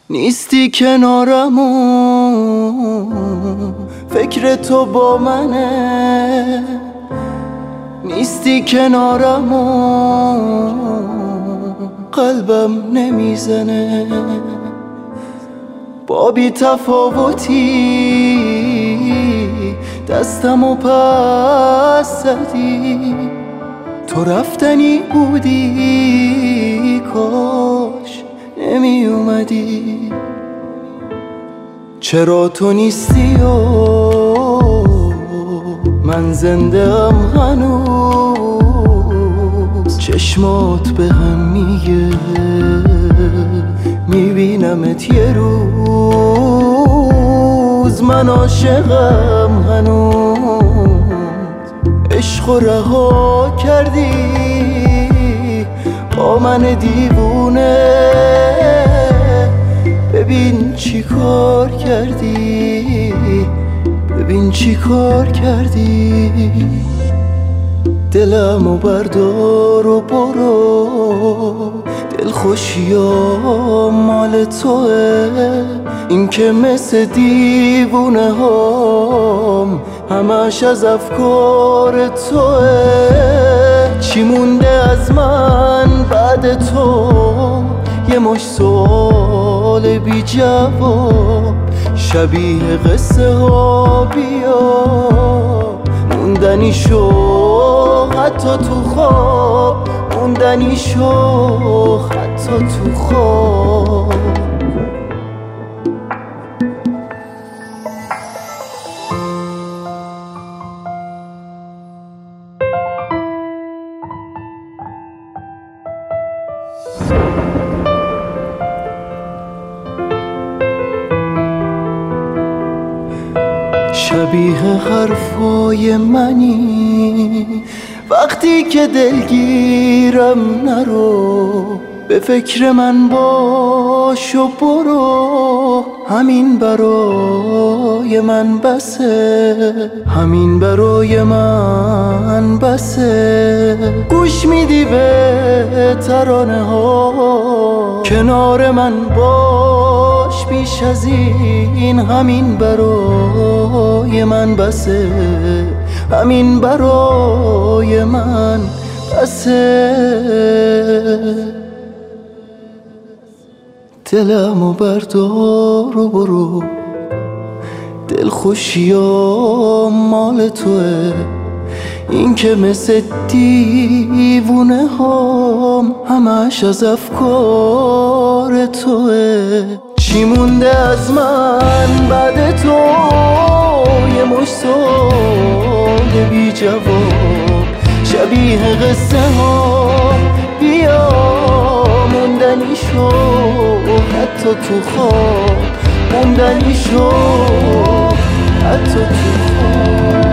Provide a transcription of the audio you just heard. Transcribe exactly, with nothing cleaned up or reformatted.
نیستی کنارم و فکر تو با منه، نیستی کنارم و قلبم نمیزنه. با بی تفاوتی دستم و پس زدی، تو رفتنی بودی کاش نمی اومدی. چرا تو نیستی و من زنده ام هنوز، چشمات به هم میگه میبینمت یه روز. من عاشقم هنوز، عشق و رها کردی با من دیوونه. ببین چی کار کردی، ببین چی کار کردی. دلمو بردار و برو، دلخوشیام مال توه. این که مثل دیوونه هام همش از افکار توه. چی مونده از من بعد تو؟ یه مش سوال بی جواب، شبیه قصه ها بیا موندنی شو حتی تو خواب، موندنی شو حتی تو خواب. شبیه حرفای منی وقتی که دلگیرم نرو، به فکر من باش و برو. همین برای من بسه، همین برای من بسه. گوش میدی به ترانه ها، کنار من باش بیش از این. همین برای من بسه، همین برای من بسه. دلمو بردار و برو، دلخوشیام مال توه. این که مثل دیوونه هام همش از افکار توه. چی مونده از من بعد تو؟ یه مش سوال بی جواب، شبیه قصه ها بیا موندنی شو حتی تو خواب، موندنی شو حتی تو خواب.